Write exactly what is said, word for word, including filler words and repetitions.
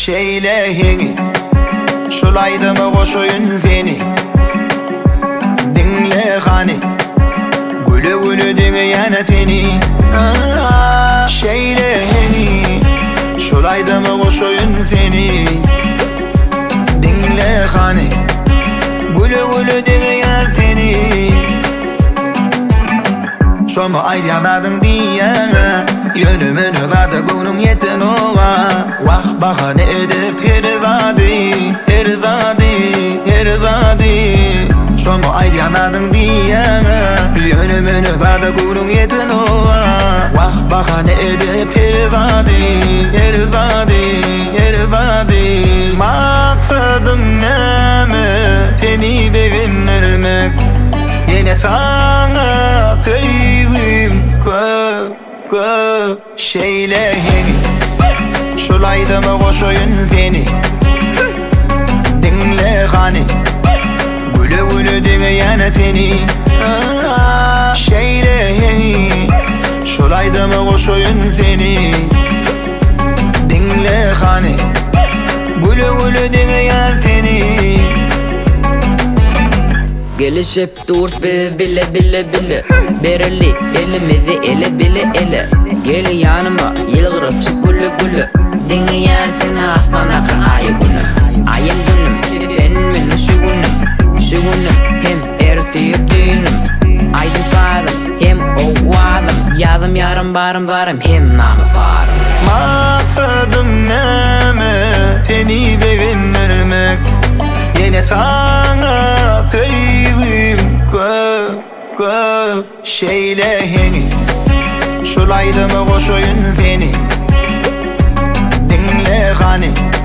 şeylehini şulaydı mı koşuyun seni dinle hani gülü gülü dinleyen seni şeylehini şulaydı mı koşuyun seni dinle hani gülü gülü dinleyen seni şomu ayyanadın diye yönümünü vardı günüm yetin oğa vah bahane edip herzadi herzadi herzadi şomu ayyanadın diye yönümünü vardı günüm yetin oğa vah bahane edip herzadi herzadi herzadi maksadım neme seni beğenirmek yine sana sevgim kö kö şeylehini şulaydı mı koşuyun seni dinle hani gülü gülü dinleyen seni şeylehini şulaydı mı koşuyun seni dinle hani gülü gülü dinleyen seni Gelişip dur biz bile bile bile Bereli elimizi ele bile ele Gel yanıma yılgırıp çık gülü gülü Dinleyen seni asmana kan ayı günüm Ayım günüm sen benim şu günüm Şu günüm hem ertiyip düğünüm Aydın farım hem ovadım Yazım yarım barım varım hem namı farım Maksadım neme seni beğenirmek yine sana sevgim kö kö şeylehini şulaydı mı koşuyun seni dinle hani